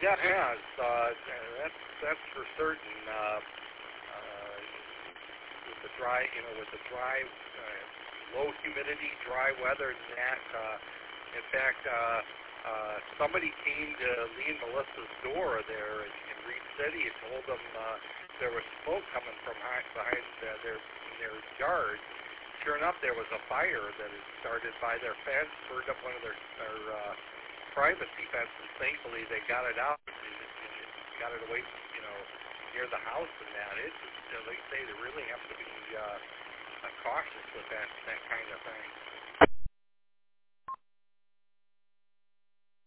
Yeah, it has. That's for certain. With the dry, low humidity, dry weather, and that. In fact, somebody came to Lee and Melissa's door there in Reed City and told them there was smoke coming from behind their yard. Sure enough, there was a fire that had started by their fence, burned up one of their privacy fences. Thankfully, they got it out and got it away, near the house and that. It's, like I say, they really have to be cautious with that kind of thing.